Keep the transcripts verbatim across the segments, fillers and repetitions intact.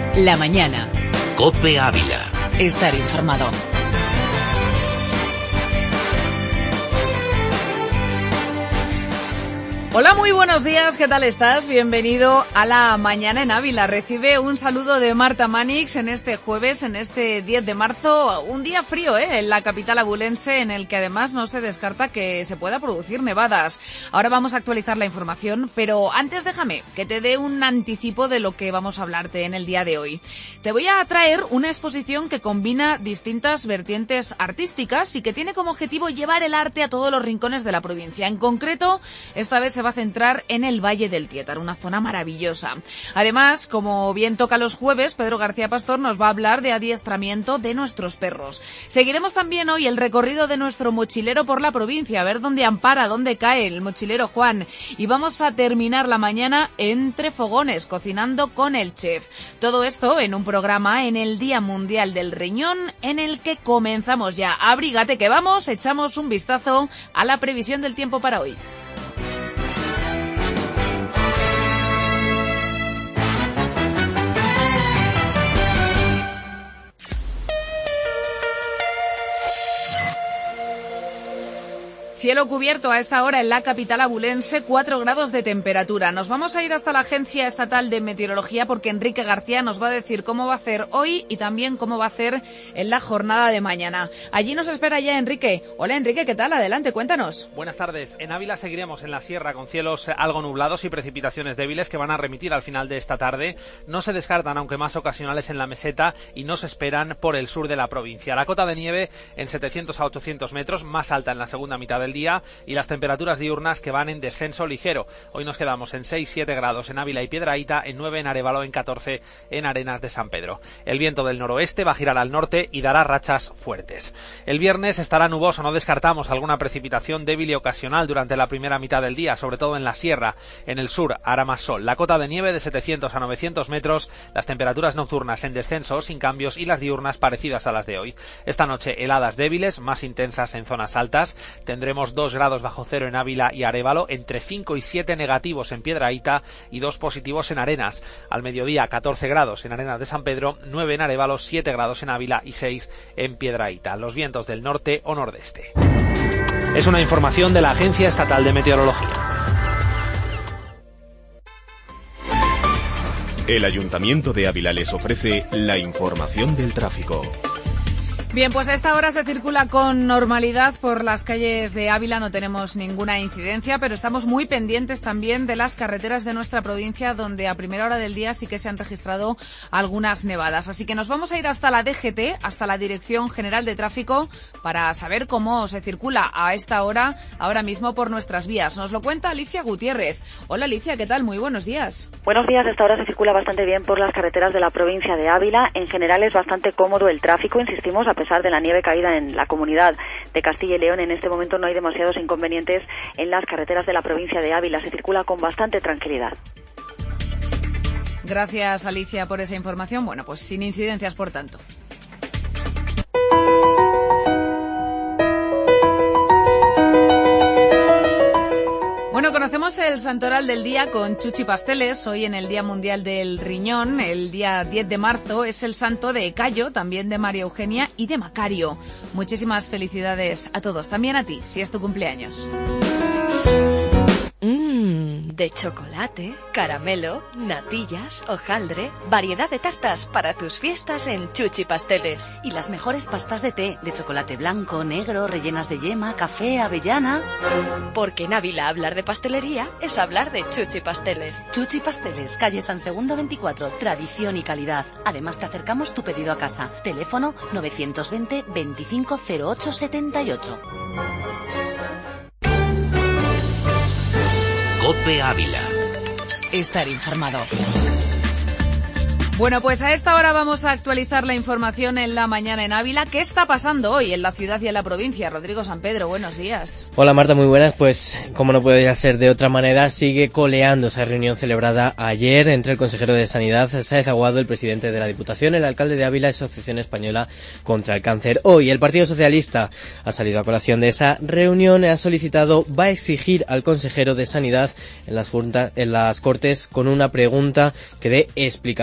La mañana. COPE Ávila. Estar informado. Hola, muy buenos días, ¿qué tal estás? Bienvenido a La Mañana en Ávila. Recibe un saludo de Marta Manix en este jueves, en este diez de marzo, un día frío, ¿eh? En la capital abulense, en el que además no se descarta que se pueda producir nevadas. Ahora vamos a actualizar la información, pero antes déjame que te dé un anticipo de lo que vamos a hablarte en el día de hoy. Te voy a traer una exposición que combina distintas vertientes artísticas y que tiene como objetivo llevar el arte a todos los rincones de la provincia. En concreto, esta vez se va a centrar en el Valle del Tiétar, una zona maravillosa. Además, como bien toca los jueves, Pedro García Pastor nos va a hablar de adiestramiento de nuestros perros. Seguiremos también hoy el recorrido de nuestro mochilero por la provincia, a ver dónde ampara, dónde cae el mochilero Juan. Y vamos a terminar la mañana entre fogones, cocinando con el chef. Todo esto en un programa en el Día Mundial del Riñón, en el que comenzamos ya. Abrígate que vamos, echamos un vistazo a la previsión del tiempo para hoy. Cielo cubierto a esta hora en la capital abulense, cuatro grados de temperatura. Nos vamos a ir hasta la Agencia Estatal de Meteorología porque Enrique García nos va a decir cómo va a hacer hoy y también cómo va a hacer en la jornada de mañana. Allí nos espera ya Enrique. Hola Enrique, ¿qué tal? Adelante, cuéntanos. Buenas tardes. En Ávila seguiremos en la sierra con cielos algo nublados y precipitaciones débiles que van a remitir al final de esta tarde. No se descartan, aunque más ocasionales en la meseta, y no se esperan por el sur de la provincia. La cota de nieve en setecientos a ochocientos metros, más alta en la segunda mitad del día, y las temperaturas diurnas que van en descenso ligero. Hoy nos quedamos en seis siete grados en Ávila y Piedrahíta, en nueve en Arévalo, en catorce en Arenas de San Pedro. El viento del noroeste va a girar al norte y dará rachas fuertes. El viernes estará nuboso, no descartamos alguna precipitación débil y ocasional durante la primera mitad del día, sobre todo en la sierra. En el sur hará más sol. La cota de nieve de setecientos a novecientos metros, las temperaturas nocturnas en descenso sin cambios y las diurnas parecidas a las de hoy. Esta noche heladas débiles, más intensas en zonas altas. Tendremos dos grados bajo cero en Ávila y Arévalo, entre cinco y siete negativos en Piedrahíta y dos positivos en Arenas. Al mediodía catorce grados en Arenas de San Pedro, nueve en Arévalo, siete grados en Ávila y seis en Piedrahíta. Los vientos del norte o nordeste. Es una información de la Agencia Estatal de Meteorología. El Ayuntamiento de Ávila les ofrece la información del tráfico. Bien, pues a esta hora se circula con normalidad por las calles de Ávila, no tenemos ninguna incidencia, pero estamos muy pendientes también de las carreteras de nuestra provincia, donde a primera hora del día sí que se han registrado algunas nevadas. Así que nos vamos a ir hasta la D G T, hasta la Dirección General de Tráfico, para saber cómo se circula a esta hora, ahora mismo por nuestras vías. Nos lo cuenta Alicia Gutiérrez. Hola Alicia, ¿qué tal? Muy buenos días. Buenos días, a esta hora se circula bastante bien por las carreteras de la provincia de Ávila. En general es bastante cómodo el tráfico, insistimos, a pesar de la nieve caída en la comunidad de Castilla y León. En este momento no hay demasiados inconvenientes en las carreteras de la provincia de Ávila. Se circula con bastante tranquilidad. Gracias, Alicia, por esa información. Bueno, pues sin incidencias, por tanto. Bueno, conocemos el santoral del día con Chuchi Pasteles. Hoy en el Día Mundial del Riñón, el día diez de marzo, es el santo de Cayo, también de María Eugenia y de Macario. Muchísimas felicidades a todos, también a ti, si es tu cumpleaños. Mmm, de chocolate, caramelo, natillas, hojaldre, variedad de tartas para tus fiestas en Chuchi Pasteles. Y las mejores pastas de té, de chocolate blanco, negro, rellenas de yema, café, avellana. Porque en Ávila hablar de pastelería es hablar de Chuchi Pasteles. Chuchi Pasteles, calle San Segundo veinticuatro, tradición y calidad. Además te acercamos tu pedido a casa. Teléfono novecientos veinte veinticinco cero ocho setenta y ocho. COPE Ávila. Estar informado. Bueno, pues a esta hora vamos a actualizar la información en La Mañana en Ávila. ¿Qué está pasando hoy en la ciudad y en la provincia? Rodrigo San Pedro, buenos días. Hola Marta, muy buenas. Pues como no podría ser de otra manera, sigue coleando esa reunión celebrada ayer entre el consejero de Sanidad, Sáez Aguado, el presidente de la Diputación, el alcalde de Ávila y Asociación Española contra el Cáncer. Hoy el Partido Socialista ha salido a colación de esa reunión y ha solicitado, va a exigir al consejero de Sanidad en las, junta, en las Cortes con una pregunta que dé explicaciones.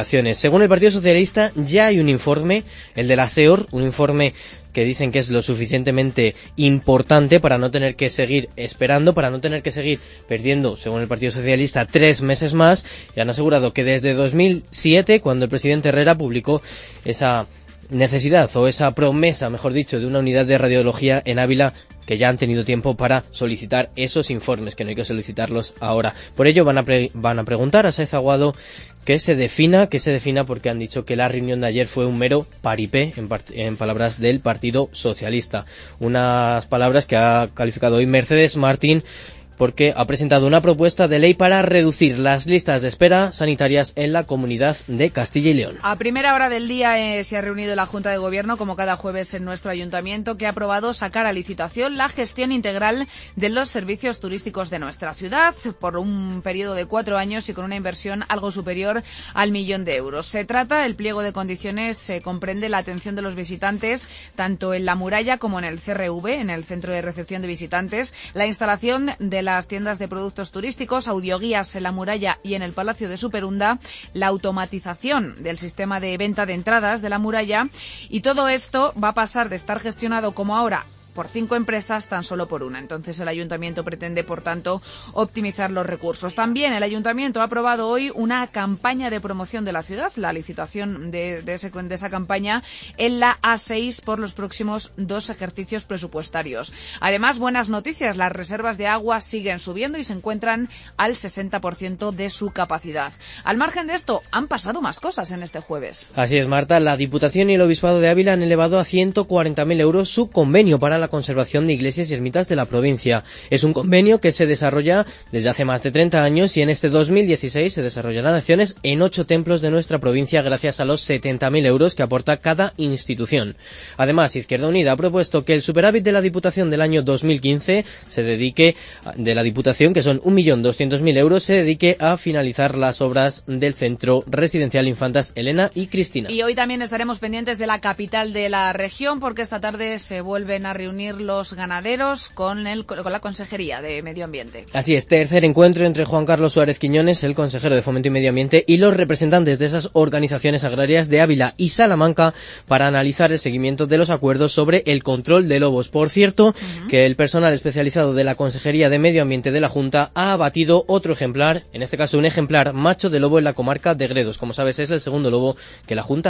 Según el Partido Socialista, ya hay un informe, el de la S E O R, un informe que dicen que es lo suficientemente importante para no tener que seguir esperando, para no tener que seguir perdiendo, según el Partido Socialista, tres meses más, y han asegurado que desde dos mil siete, cuando el presidente Herrera publicó esa necesidad o esa promesa, mejor dicho, de una unidad de radiología en Ávila, que ya han tenido tiempo para solicitar esos informes, que no hay que solicitarlos ahora. Por ello van a pre- van a preguntar a Sáenz Aguado que se defina, que se defina porque han dicho que la reunión de ayer fue un mero paripé, en, part- en palabras del Partido Socialista. Unas palabras que ha calificado hoy Mercedes Martín, porque ha presentado una propuesta de ley para reducir las listas de espera sanitarias en la Comunidad de Castilla y León. A primera hora del día eh, se ha reunido la Junta de Gobierno, como cada jueves en nuestro ayuntamiento, que ha aprobado sacar a licitación la gestión integral de los servicios turísticos de nuestra ciudad por un periodo de cuatro años y con una inversión algo superior al millón de euros. Se trata, el pliego de condiciones se eh, comprende la atención de los visitantes tanto en la muralla como en el C R V, en el Centro de Recepción de Visitantes, la instalación de las tiendas de productos turísticos, audioguías en la muralla y en el Palacio de Superunda, la automatización del sistema de venta de entradas de la muralla, y todo esto va a pasar de estar gestionado como ahora por cinco empresas tan solo por una. Entonces el ayuntamiento pretende, por tanto, optimizar los recursos. También el ayuntamiento ha aprobado hoy una campaña de promoción de la ciudad, la licitación de, de, ese, de esa campaña en la A seis por los próximos dos ejercicios presupuestarios. Además, buenas noticias, las reservas de agua siguen subiendo y se encuentran al sesenta por ciento de su capacidad. Al margen de esto, han pasado más cosas en este jueves. Así es, Marta. La Diputación y el Obispado de Ávila han elevado a ciento cuarenta mil euros su convenio para la conservación de iglesias y ermitas de la provincia. Es un convenio que se desarrolla desde hace más de treinta años y en este dos mil dieciséis se desarrollarán acciones en ocho templos de nuestra provincia gracias a los setenta mil euros que aporta cada institución. Además, Izquierda Unida ha propuesto que el superávit de la Diputación del año dos mil quince se dedique, de la Diputación, que son un millón doscientos mil euros, se dedique a finalizar las obras del Centro Residencial Infantas Elena y Cristina. Y hoy también estaremos pendientes de la capital de la región porque esta tarde se vuelven a reunir los ganaderos con, el, con la Consejería de Medio Ambiente. Así es, tercer encuentro entre Juan Carlos Suárez Quiñones, el consejero de Fomento y Medio Ambiente, y los representantes de esas organizaciones agrarias de Ávila y Salamanca para analizar el seguimiento de los acuerdos sobre el control de lobos. Por cierto, uh-huh. que el personal especializado de la Consejería de Medio Ambiente de la Junta ha abatido otro ejemplar, en este caso un ejemplar macho de lobo en la comarca de Gredos. Como sabes, es el segundo lobo que la Junta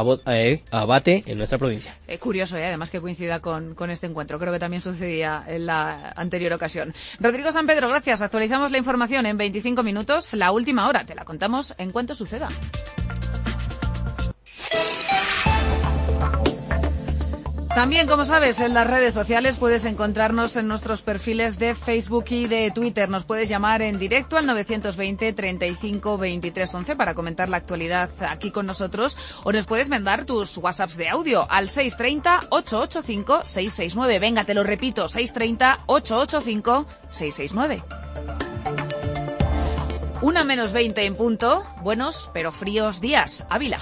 abate en nuestra provincia. Eh, curioso, ¿eh? Además que coincida con, con este encuentro. Creo que también sucedía en la anterior ocasión. Rodrigo San Pedro, gracias. Actualizamos la información en veinticinco minutos. La última hora te la contamos en cuanto suceda. También, como sabes, en las redes sociales puedes encontrarnos en nuestros perfiles de Facebook y de Twitter. Nos puedes llamar en directo al nueve veinte, treinta y cinco, veintitrés, once para comentar la actualidad aquí con nosotros, o nos puedes mandar tus WhatsApps de audio al seis treinta, ochocientos ochenta y cinco, seiscientos sesenta y nueve. Venga, te lo repito, seis treinta, ochocientos ochenta y cinco, seiscientos sesenta y nueve. Una menos veinte en punto. Buenos pero fríos días. Ávila.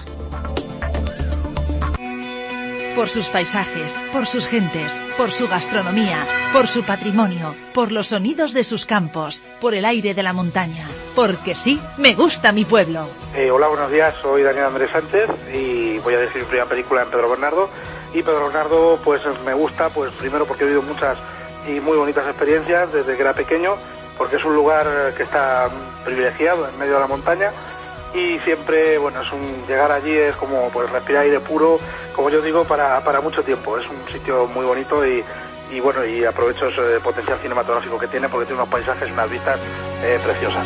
Por sus paisajes, por sus gentes, por su gastronomía, por su patrimonio, por los sonidos de sus campos, por el aire de la montaña. Porque sí, me gusta mi pueblo. Eh, hola, buenos días, soy Daniel Andrés Sánchez y voy a decir mi primera película en Pedro Bernardo. Y Pedro Bernardo, pues me gusta, pues primero porque he vivido muchas y muy bonitas experiencias desde que era pequeño, porque es un lugar que está privilegiado en medio de la montaña. Y siempre, bueno, es un llegar allí es como pues respirar aire puro, como yo digo, para, para mucho tiempo. Es un sitio muy bonito y, y bueno, y aprovecho ese potencial cinematográfico que tiene porque tiene unos paisajes y unas vistas eh, preciosas.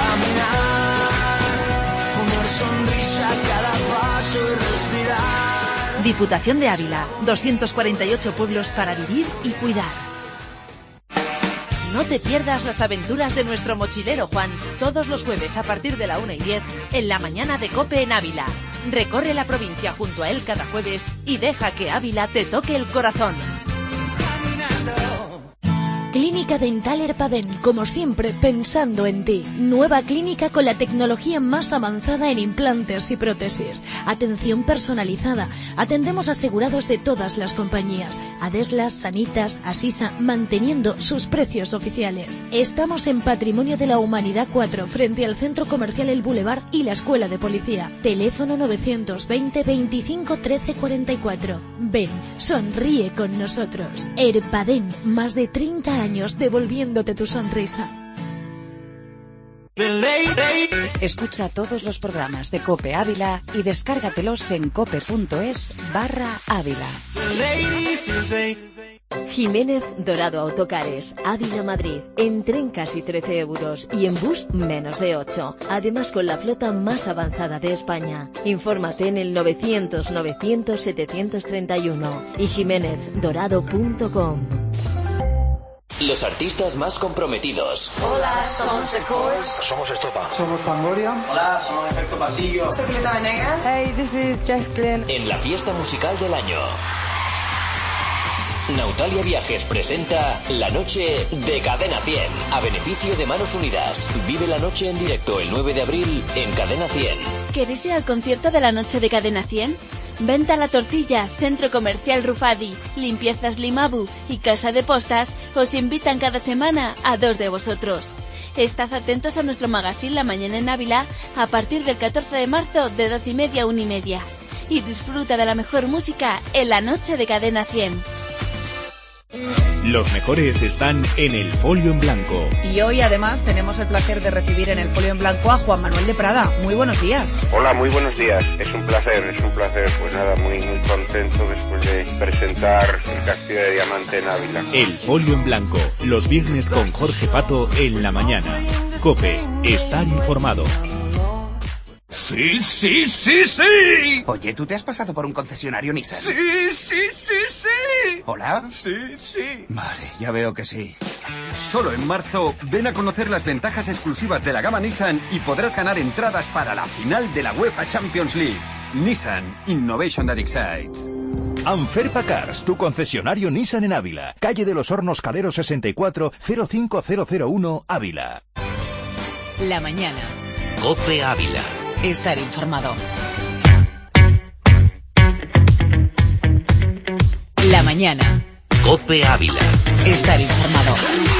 Diputación de Ávila, doscientos cuarenta y ocho pueblos para vivir y cuidar. No te pierdas las aventuras de nuestro mochilero Juan, todos los jueves a partir de la una y diez, en la mañana de COPE en Ávila. Recorre la provincia junto a él cada jueves y deja que Ávila te toque el corazón. Clínica Dental Erpaden, como siempre, pensando en ti. Nueva clínica con la tecnología más avanzada en implantes y prótesis. Atención personalizada. Atendemos asegurados de todas las compañías. Adeslas, Sanitas, Asisa, manteniendo sus precios oficiales. Estamos en Patrimonio de la Humanidad cuatro, frente al Centro Comercial El Boulevard y la Escuela de Policía. Teléfono novecientos veinte, veinticinco, trece, cuarenta y cuatro. Ven, sonríe con nosotros. Erpaden, más de treinta años devolviéndote tu sonrisa. Escucha todos los programas de COPE Ávila y descárgatelos en cope.es barra Ávila. Jiménez Dorado Autocares, Ávila Madrid, en tren casi trece euros y en bus menos de ocho. Además con la flota más avanzada de España. Infórmate en el novecientos, novecientos, setecientos treinta y uno y jiménez dorado punto com. Los artistas más comprometidos. Hola, somos The Course. Somos Estopa. Somos Fangoria. Hola, somos Efecto Pasillo. Soy Julieta Venegas. Hey, this is Jess Glynn. En la fiesta musical del año. Nautalia Viajes presenta La Noche de Cadena cien, a beneficio de Manos Unidas. Vive la noche en directo el nueve de abril en Cadena cien. ¿Queréis ir al concierto de La Noche de Cadena cien? Venta La Tortilla, Centro Comercial Rufadi, Limpiezas Limabu y Casa de Postas os invitan cada semana a dos de vosotros. Estad atentos a nuestro magazine La Mañana en Ávila a partir del catorce de marzo de doce y media a una y media. Y disfruta de la mejor música en La Noche de Cadena cien. Los mejores están en el Folio en Blanco. Y hoy además tenemos el placer de recibir en el Folio en Blanco a Juan Manuel de Prada. Muy buenos días. Hola, muy buenos días. Es un placer, es un placer. Pues nada, muy muy contento después de presentar el Castillo de Diamante en Ávila. El Folio en Blanco, los viernes con Jorge Pato en la mañana. COPE, estar informado. ¡Sí, sí, sí, sí! Oye, ¿tú te has pasado por un concesionario Nissan? ¡Sí, sí, sí, sí! ¿Hola? Sí, sí. Vale, ya veo que sí. Solo en marzo, ven a conocer las ventajas exclusivas de la gama Nissan y podrás ganar entradas para la final de la UEFA Champions League. Nissan, Innovation that excites. Anferpa Cars, tu concesionario Nissan en Ávila. Calle de los Hornos Calero sesenta y cuatro, cero cinco cero cero uno, Ávila. La mañana. COPE Ávila. Estar informado. La mañana. COPE Ávila. Estar informado.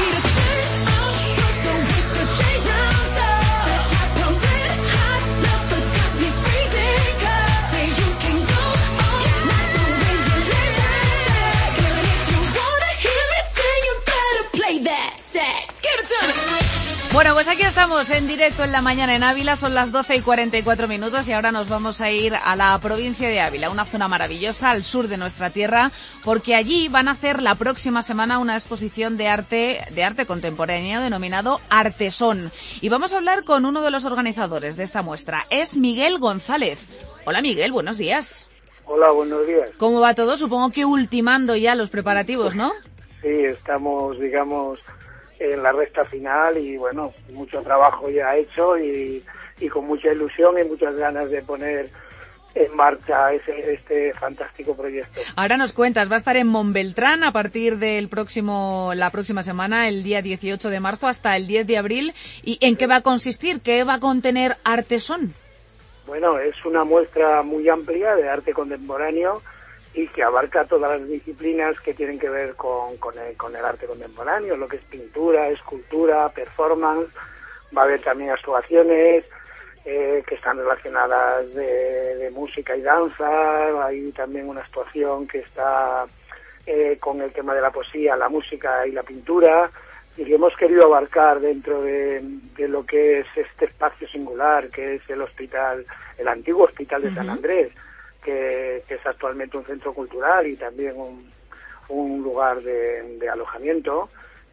Bueno, pues aquí estamos en directo en La Mañana en Ávila, son las doce y cuarenta y cuatro minutos y ahora nos vamos a ir a la provincia de Ávila, una zona maravillosa al sur de nuestra tierra, porque allí van a hacer la próxima semana una exposición de arte, de arte contemporáneo denominado Artesón. Y vamos a hablar con uno de los organizadores de esta muestra, es Miguel González. Hola Miguel, buenos días. Hola, buenos días. ¿Cómo va todo? Supongo que ultimando ya los preparativos, ¿no? Sí, estamos, digamos, en la recta final y bueno, mucho trabajo ya hecho y, y con mucha ilusión y muchas ganas de poner en marcha ese, este fantástico proyecto. Ahora nos cuentas, va a estar en Montbeltrán a partir del próximo, la próxima semana, el día dieciocho de marzo hasta el diez de abril. ¿Y en qué va a consistir? ¿Qué va a contener Artesón? Bueno, es una muestra muy amplia de arte contemporáneo y que abarca todas las disciplinas que tienen que ver con, con, el, con el arte contemporáneo, lo que es pintura, escultura, performance. Va a haber también actuaciones eh, que están relacionadas de, de música y danza. Hay también una actuación que está eh, con el tema de la poesía, la música y la pintura, y que hemos querido abarcar dentro de, de lo que es este espacio singular, que es el hospital, el antiguo hospital de uh-huh. San Andrés, que, que es actualmente un centro cultural y también un, un lugar de, de alojamiento.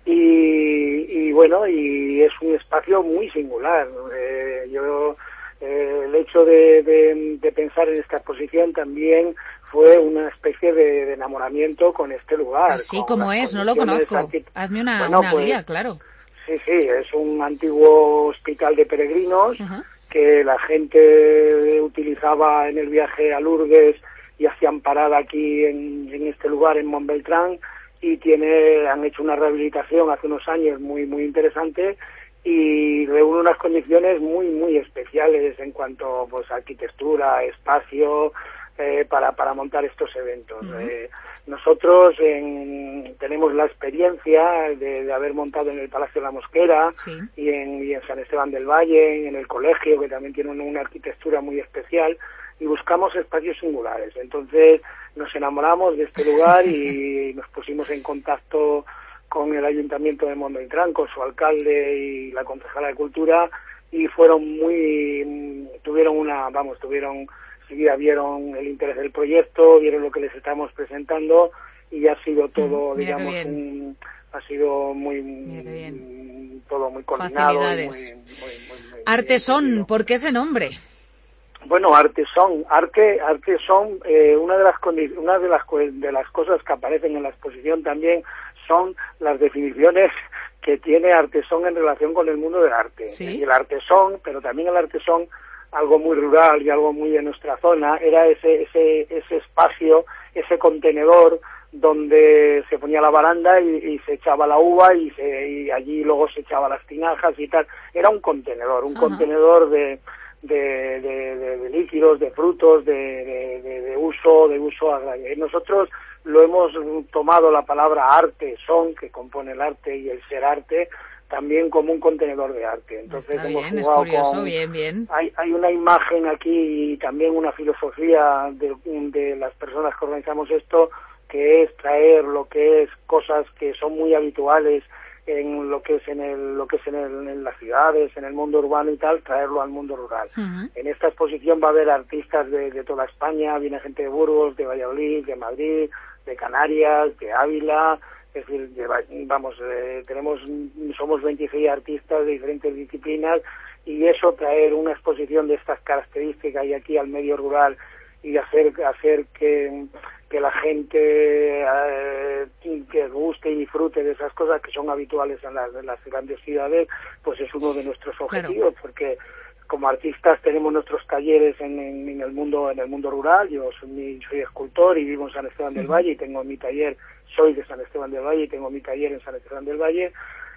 Y, y bueno, y es un espacio muy singular. Eh, yo eh, el hecho de, de, de pensar en esta exposición también fue una especie de, de enamoramiento con este lugar. Así como es, no lo conozco. Arqui... Hazme una, bueno, una pues, guía, claro. Sí, sí, es un antiguo hospital de peregrinos uh-huh. que la gente utilizaba en el viaje a Lourdes y hacían parada aquí en, en este lugar, en Montbeltrán, y tiene han hecho una rehabilitación hace unos años muy muy interesante y reúne unas condiciones muy muy especiales en cuanto pues a arquitectura, espacio, eh, para para montar estos eventos. Uh-huh. Eh, nosotros en, tenemos la experiencia de, de haber montado en el Palacio de la Mosquera, sí. y, en, y en San Esteban del Valle, en el colegio, que también tiene una, una arquitectura muy especial, y buscamos espacios singulares. Entonces nos enamoramos de este lugar y nos pusimos en contacto con el Ayuntamiento de Mondoñtrán, con su alcalde y la concejala de Cultura, y fueron muy, tuvieron una, vamos, tuvieron, seguida vieron el interés del proyecto, vieron lo que les estamos presentando, y ha sido todo, mm, digamos, un, ha sido muy, mm, todo muy coordinado. Y muy, muy, muy, muy, Artesón, ¿por qué ese nombre? Bueno, Artesón, arte, Artesón, eh, una de las condi- una de las de las cosas que aparecen en la exposición también son las definiciones que tiene Artesón en relación con el mundo del arte. ¿Sí? Y el artesón, pero también el artesón, algo muy rural y algo muy de nuestra zona, era ese ese ese espacio, ese contenedor donde se ponía la baranda y, y se echaba la uva y, se, y allí luego se echaba las tinajas y tal. Era un contenedor, un Ajá. contenedor de De, de, de, de líquidos, de frutos, de, de, de, de uso, de uso agrario. Nosotros lo hemos tomado la palabra arte, son, que compone el arte y el ser arte, también como un contenedor de arte. Entonces Está hemos bien, jugado es curioso, con, bien, bien. Hay, hay una imagen aquí y también una filosofía de, de las personas que organizamos esto, que es traer lo que es cosas que son muy habituales en lo que es en el lo que es en, el, en las ciudades, en el mundo urbano y tal, traerlo al mundo rural. Uh-huh. En esta exposición va a haber artistas de, de toda España, viene gente de Burgos, de Valladolid, de Madrid, de Canarias, de Ávila, es decir, de, vamos, eh, tenemos somos veintiséis artistas de diferentes disciplinas, y eso, traer una exposición de estas características y aquí al medio rural y hacer hacer que que la gente eh, que guste y disfrute de esas cosas que son habituales en las, en las grandes ciudades, pues es uno de nuestros objetivos, claro. Porque como artistas tenemos nuestros talleres en, en, en el mundo en el mundo rural. Yo soy, soy escultor y vivo en San Esteban del Valle y tengo mi taller, soy de San Esteban del Valle y tengo mi taller en San Esteban del Valle,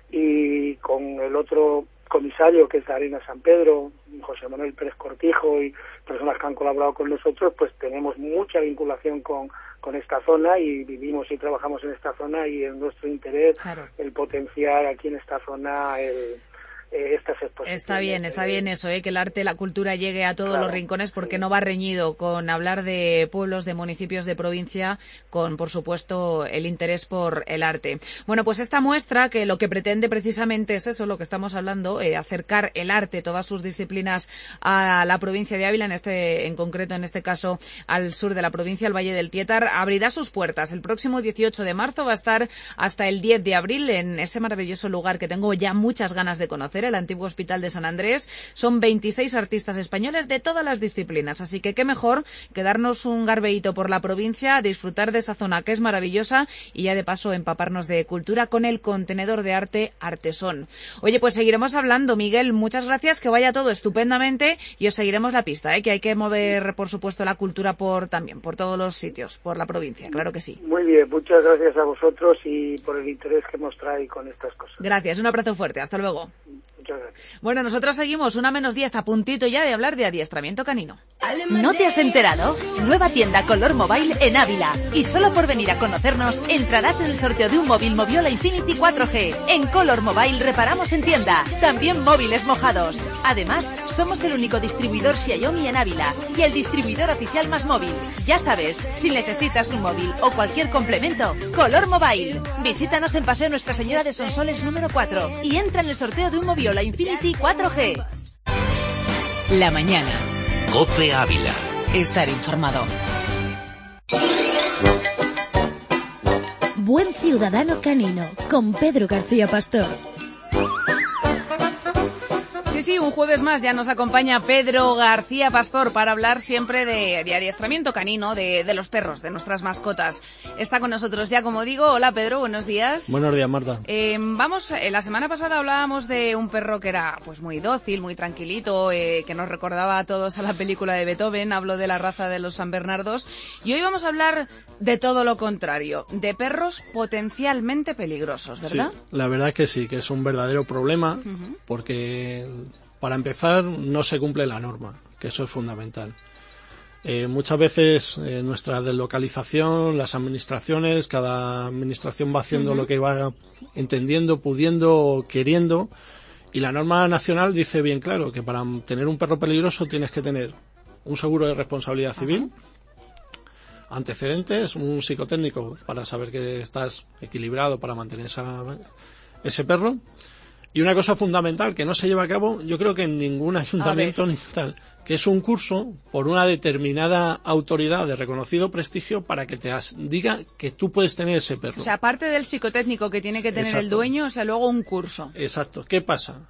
y con el otro comisario, que es la Arena San Pedro, José Manuel Pérez Cortijo, y personas que han colaborado con nosotros, pues tenemos mucha vinculación con, con esta zona y vivimos y trabajamos en esta zona, y es nuestro interés, claro, el potenciar aquí en esta zona el Eh, estas exposiciones. Está bien, está bien eso, ¿eh? Que el arte, la cultura llegue a todos claro, los rincones, porque sí. no va reñido con hablar de pueblos, de municipios, de provincia, con, por supuesto, el interés por el arte. Bueno, pues esta muestra, que lo que pretende precisamente es eso, lo que estamos hablando, eh, acercar el arte, todas sus disciplinas, a la provincia de Ávila, en este, en concreto, en este caso, al sur de la provincia, al Valle del Tietar, abrirá sus puertas el próximo dieciocho de marzo, va a estar hasta el diez de abril en ese maravilloso lugar que tengo ya muchas ganas de conocer, el antiguo Hospital de San Andrés. Son veintiséis artistas españoles de todas las disciplinas, así que qué mejor que darnos un garbeíto por la provincia, disfrutar de esa zona que es maravillosa y ya de paso empaparnos de cultura con el contenedor de arte Artesón. Oye, pues seguiremos hablando, Miguel, muchas gracias, que vaya todo estupendamente y os seguiremos la pista, ¿eh? Que hay que mover, por supuesto, la cultura por también, por todos los sitios, por la provincia, claro que sí. Muy bien, muchas gracias a vosotros y por el interés que mostráis con estas cosas. Gracias, un abrazo fuerte, hasta luego. Bueno, nosotros seguimos una menos diez, a puntito ya de hablar de adiestramiento canino. ¿No te has enterado? Nueva tienda Color Mobile en Ávila. Y solo por venir a conocernos entrarás en el sorteo de un móvil Moviola Infinity cuatro G. En Color Mobile reparamos en tienda. También móviles mojados. Además, somos el único distribuidor Xiaomi en Ávila y el distribuidor oficial Más Móvil. Ya sabes, si necesitas un móvil o cualquier complemento, Color Mobile. Visítanos en Paseo Nuestra Señora de Sonsoles número cuatro y entra en el sorteo de un Moviola Infinity cuatro G. La mañana. COPE Ávila. Estar informado. Buen ciudadano canino, con Pedro García Pastor. Sí, sí, un jueves más ya nos acompaña Pedro García Pastor para hablar siempre de, de adiestramiento canino, de, de los perros, de nuestras mascotas. Está con nosotros ya, como digo. Hola, Pedro, buenos días. Buenos días, Marta. Eh, vamos, eh, la semana pasada hablábamos de un perro que era pues muy dócil, muy tranquilito, eh, que nos recordaba a todos a la película de Beethoven. Hablo de la raza de los San Bernardos. Y hoy vamos a hablar de todo lo contrario, de perros potencialmente peligrosos, ¿verdad? Sí, la verdad que sí, que es un verdadero problema, uh-huh. porque para empezar no se cumple la norma, que eso es fundamental. Eh, muchas veces eh, nuestra deslocalización, las administraciones, cada administración va haciendo uh-huh. lo que va entendiendo, pudiendo o queriendo, y la norma nacional dice bien claro que para tener un perro peligroso tienes que tener un seguro de responsabilidad civil, uh-huh. antecedentes, un psicotécnico para saber que estás equilibrado para mantener esa, ese perro, y una cosa fundamental que no se lleva a cabo, yo creo que en ningún ayuntamiento ni tal, que es un curso por una determinada autoridad de reconocido prestigio para que te as, diga que tú puedes tener ese perro. O sea, aparte del psicotécnico que tiene que tener Exacto. el dueño, o sea, luego un curso. Exacto. ¿Qué pasa?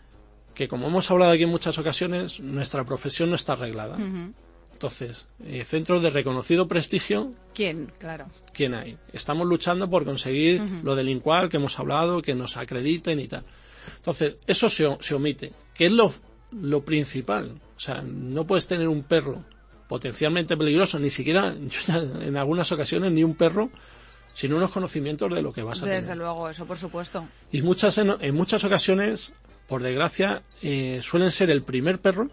Que como hemos hablado aquí en muchas ocasiones, nuestra profesión no está arreglada. Uh-huh. Entonces, eh, centros de reconocido prestigio... ¿Quién? Claro. ¿Quién hay? Estamos luchando por conseguir uh-huh. lo del INCUAL que hemos hablado, que nos acrediten y tal. Entonces, eso se, se omite, que es lo, lo principal. O sea, no puedes tener un perro potencialmente peligroso, ni siquiera, yo ya, en algunas ocasiones, ni un perro sin unos conocimientos de lo que vas a Desde tener. Desde luego, eso por supuesto. Y muchas en, en muchas ocasiones, por desgracia, eh, suelen ser el primer perro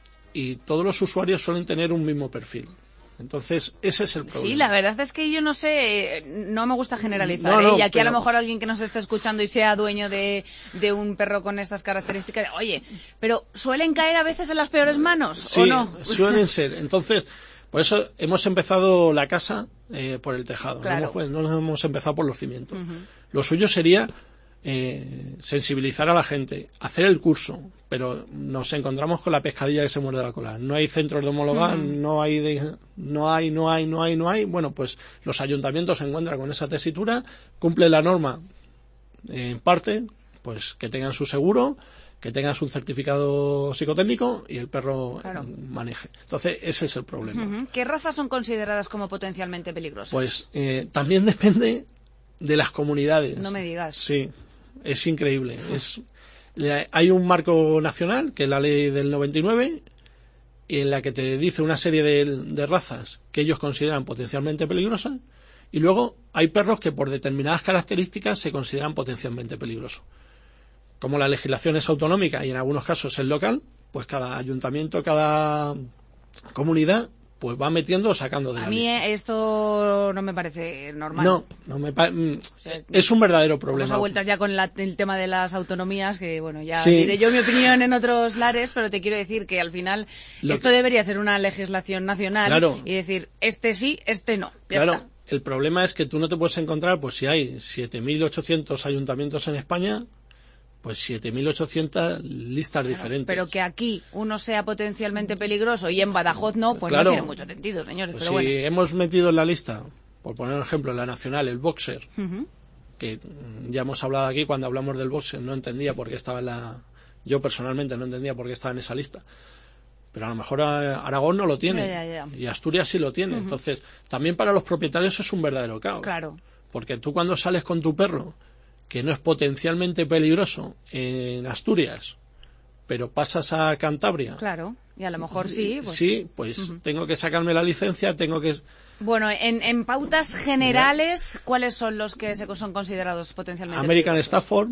y todos los usuarios suelen tener un mismo perfil. Entonces, ese es el problema. Sí, la verdad es que yo no sé, no me gusta generalizar, no, no, ¿eh? Y aquí pero... a lo mejor alguien que nos esté escuchando y sea dueño de, de un perro con estas características, oye, pero ¿suelen caer a veces en las peores manos sí, o no? Suelen ser. Entonces, por eso hemos empezado la casa eh, por el tejado. Claro. No, hemos, pues, no hemos empezado por los cimientos. Uh-huh. Lo suyo sería eh, sensibilizar a la gente, hacer el curso, pero nos encontramos con la pescadilla que se muerde la cola. No hay centros de homologar, uh-huh. no hay, de, no hay, no hay, no hay, no hay. Bueno, pues los ayuntamientos se encuentran con esa tesitura, cumplen la norma eh, en parte, pues que tengan su seguro, que tengan su certificado psicotécnico y el perro claro. eh, maneje. Entonces, ese es el problema. Uh-huh. ¿Qué razas son consideradas como potencialmente peligrosas? Pues eh, también depende de las comunidades. No me digas. Sí, es increíble. Es... Hay un marco nacional, que es la ley del noventa y nueve, en la que te dice una serie de, de razas que ellos consideran potencialmente peligrosas, y luego hay perros que por determinadas características se consideran potencialmente peligrosos. Como la legislación es autonómica y en algunos casos es local, pues cada ayuntamiento, cada comunidad, pues va metiendo o sacando de a la mí lista. Esto no me parece normal. No, no me pa- o sea, es un verdadero problema. Vamos a vueltas ya con la, el tema de las autonomías, que bueno, ya sí. diré yo mi opinión en otros lares, pero te quiero decir que al final Lo esto que... debería ser una legislación nacional claro. y decir, este sí, este no. Ya claro, está. El problema es que tú no te puedes encontrar, pues si hay siete mil ochocientos ayuntamientos en España, pues siete mil ochocientas listas claro, diferentes. Pero que aquí uno sea potencialmente peligroso y en Badajoz no, pues claro, no tiene mucho sentido, señores. Pues pero si bueno. hemos metido en la lista, por poner un ejemplo, la nacional, el boxer, uh-huh. que ya hemos hablado aquí cuando hablamos del boxer, no entendía por qué estaba en la... Yo personalmente no entendía por qué estaba en esa lista. Pero a lo mejor Aragón no lo tiene, ya, ya, ya. y Asturias sí lo tiene. Uh-huh. Entonces, también para los propietarios es un verdadero caos. Claro. Porque tú cuando sales con tu perro, que no es potencialmente peligroso en Asturias, pero pasas a Cantabria. Claro, y a lo mejor sí. Pues... Sí, pues uh-huh. tengo que sacarme la licencia, tengo que... Bueno, en, en pautas generales, ¿cuáles son los que se, son considerados potencialmente American peligrosos? Stafford,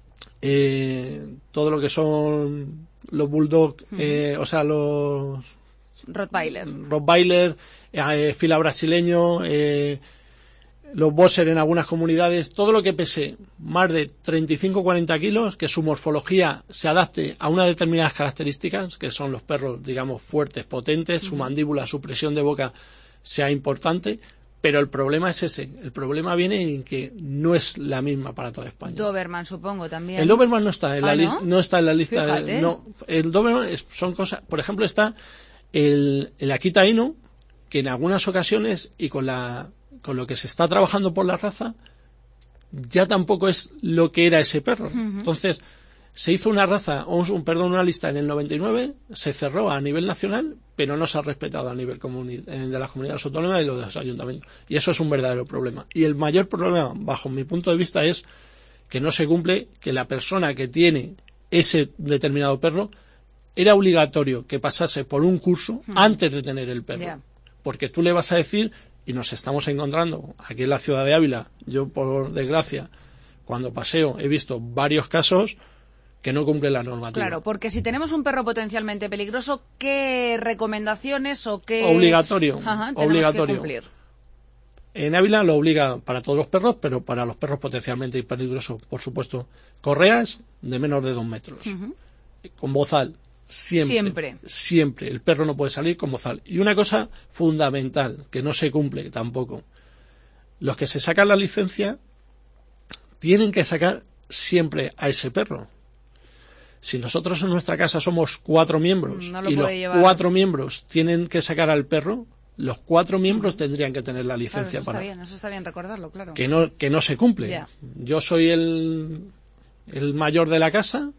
eh, todo lo que son los Bulldog, uh-huh. eh, o sea, los... Rottweiler. Rottweiler, eh, fila brasileño... Eh, los boxer en algunas comunidades, todo lo que pese más de treinta y cinco a cuarenta kilos, que su morfología se adapte a unas determinadas características, que son los perros, digamos, fuertes, potentes, su mandíbula, su presión de boca sea importante, pero el problema es ese. El problema viene en que no es la misma para toda España. Doberman, supongo, también. El Doberman no está en la, ¿Ah, li- no? no está en la lista. Fíjate. De, no, el Doberman es, son cosas, por ejemplo, está el, el Akita Inu, que en algunas ocasiones, y con la con lo que se está trabajando por la raza, ya tampoco es lo que era ese perro. Uh-huh. Entonces, Se hizo una raza, o un, perdón, una lista en el noventa y nueve, se cerró a nivel nacional, pero no se ha respetado a nivel comuni- de las comunidades autónomas y los de los ayuntamientos. Y eso es un verdadero problema. Y el mayor problema, bajo mi punto de vista, es que no se cumple que la persona que tiene ese determinado perro era obligatorio que pasase por un curso uh-huh. antes de tener el perro. Yeah. Porque tú le vas a decir, y nos estamos encontrando aquí en la ciudad de Ávila, yo por desgracia, cuando paseo he visto varios casos que no cumple la normativa. Claro, porque si tenemos un perro potencialmente peligroso, ¿qué recomendaciones o qué... Obligatorio, Ajá, obligatorio. Que cumplir? En Ávila lo obliga para todos los perros, pero para los perros potencialmente peligrosos, por supuesto, correas de menos de dos metros. Uh-huh. Con bozal, siempre, siempre. Siempre. El perro no puede salir con bozal. Y una cosa fundamental, que no se cumple tampoco. Los que se sacan la licencia tienen que sacar siempre a ese perro. Si nosotros en nuestra casa somos cuatro miembros no lo y los llevar. cuatro miembros tienen que sacar al perro, los cuatro miembros uh-huh. tendrían que tener la licencia. Claro, eso para... está bien, eso está bien recordarlo, claro. Que no, que no se cumple. Yeah. Yo soy el, el mayor de la casa,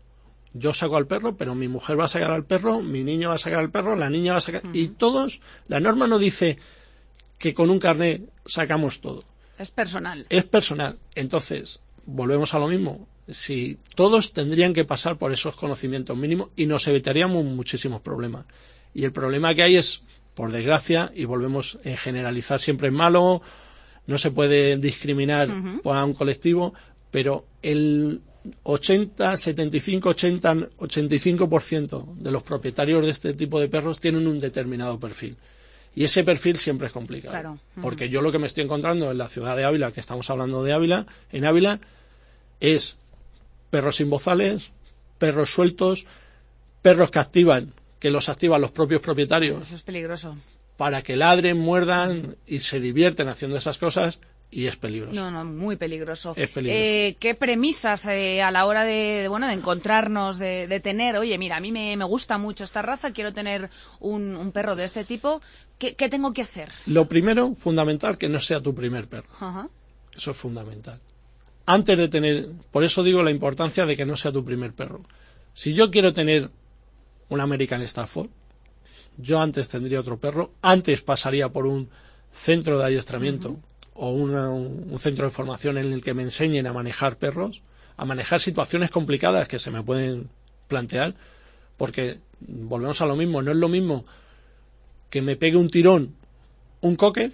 yo saco al perro, pero mi mujer va a sacar al perro, mi niño va a sacar al perro, la niña va a sacar... Uh-huh. Y todos, la norma no dice que con un carnet sacamos todo. Es personal. Es personal. Entonces, volvemos a lo mismo. Si todos tendrían que pasar por esos conocimientos mínimos y nos evitaríamos muchísimos problemas. Y el problema que hay es, por desgracia, y volvemos a generalizar, siempre es malo, no se puede discriminar uh-huh. a un colectivo, pero el ochenta, setenta y cinco, ochenta, ochenta y cinco por ciento de los propietarios de este tipo de perros tienen un determinado perfil. Y ese perfil siempre es complicado. Claro. Uh-huh. Porque yo lo que me estoy encontrando en la ciudad de Ávila, que estamos hablando de Ávila, en Ávila, es perros sin bozales, perros sueltos, perros que activan, que los activan los propios propietarios. Eso es peligroso. Para que ladren, muerdan y se divierten haciendo esas cosas, y es peligroso. No, no, muy peligroso. Es peligroso. Eh, ¿Qué premisas eh, a la hora de, de, bueno, de encontrarnos, de, de tener, oye, mira, a mí me, me gusta mucho esta raza, quiero tener un, un perro de este tipo, ¿qué, qué tengo que hacer? Lo primero, fundamental, que no sea tu primer perro. Ajá. Eso es fundamental. Antes de tener, por eso digo la importancia de que no sea tu primer perro. Si yo quiero tener un American Stafford, yo antes tendría otro perro, antes pasaría por un centro de adiestramiento uh-huh. o una, un, un centro de formación en el que me enseñen a manejar perros, a manejar situaciones complicadas que se me pueden plantear, porque volvemos a lo mismo, no es lo mismo que me pegue un tirón un cocker,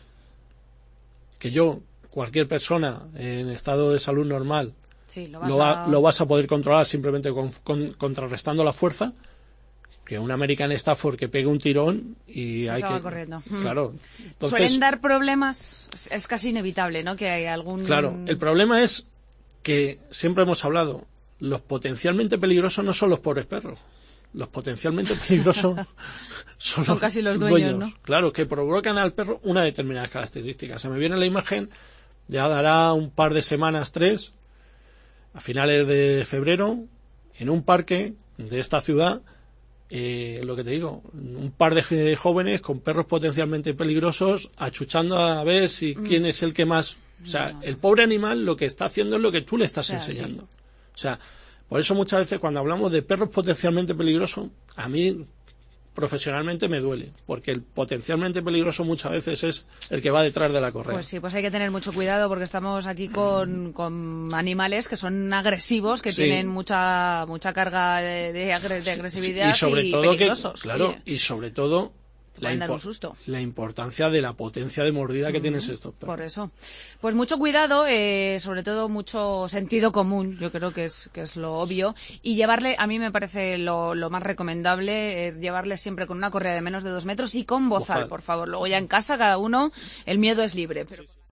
que yo, cualquier persona en estado de salud normal, sí, lo, vas lo, va, a... lo vas a poder controlar simplemente con, con, contrarrestando la fuerza, que un American Stafford que pegue un tirón y hay que... corriendo. Claro. Entonces, ¿suelen dar problemas? Es casi inevitable, ¿no? Que hay algún... Claro, el problema es que siempre hemos hablado, los potencialmente peligrosos no son los pobres perros. Los potencialmente peligrosos son, son los casi los dueños, dueños, ¿no? Claro, que provocan al perro una determinada característica. Se me viene la imagen, ya dará un par de semanas, tres, a finales de febrero, en un parque de esta ciudad, eh, lo que te digo, un par de jóvenes con perros potencialmente peligrosos achuchando a ver si mm. quién es el que más... O sea, no. el pobre animal lo que está haciendo es lo que tú le estás claro, enseñando. Sí. O sea, por eso muchas veces cuando hablamos de perros potencialmente peligrosos, a mí profesionalmente me duele, porque el potencialmente peligroso muchas veces es el que va detrás de la correa. Pues sí, pues hay que tener mucho cuidado porque estamos aquí con, con animales que son agresivos, que sí. tienen mucha mucha carga de, de, agre, de agresividad y, sobre y todo peligrosos. Que, claro, Oye. y sobre todo la, dar un susto. la importancia de la potencia de mordida que uh-huh. tienes estos perros. Por eso. Pues mucho cuidado, eh, sobre todo mucho sentido común, yo creo que es que es lo obvio, y llevarle, a mí me parece lo, lo más recomendable, eh, llevarle siempre con una correa de menos de dos metros y con bozal, bozal, por favor. Luego ya en casa cada uno, el miedo es libre. Pero...